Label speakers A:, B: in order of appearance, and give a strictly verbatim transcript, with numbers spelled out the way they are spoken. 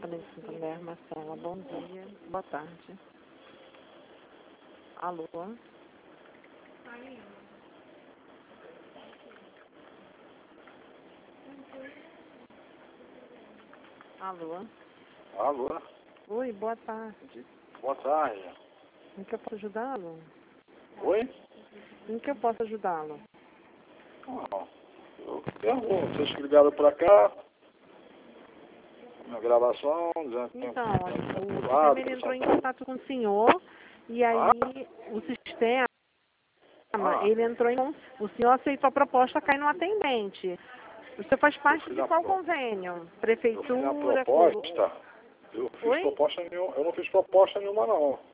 A: Apartamento Santander, Marcela, bom dia, boa tarde. Alô? Alô?
B: Alô?
A: Oi, boa tarde.
B: Boa tarde.
A: Em que eu posso ajudá-lo?
B: Oi?
A: Em que eu posso ajudá-lo?
B: Não. Eu pergunto, vocês que ligaram pra cá, na gravação, dizendo que
A: Então,
B: tem
A: olha, o
B: tem
A: sistema
B: lado,
A: ele entrou em
B: tem-
A: contato com o senhor e aí
B: Ah?
A: o sistema,
B: Ah,
A: ele entrou em... O senhor aceitou a proposta, cai no atendente. Você faz
B: eu
A: parte
B: fiz
A: de
B: a,
A: qual
B: pro-
A: convênio?
B: eu fiz a
A: Prefeitura? colo-
B: proposta, eu fiz
A: Oi?
B: proposta nenhuma, eu não fiz proposta nenhuma não.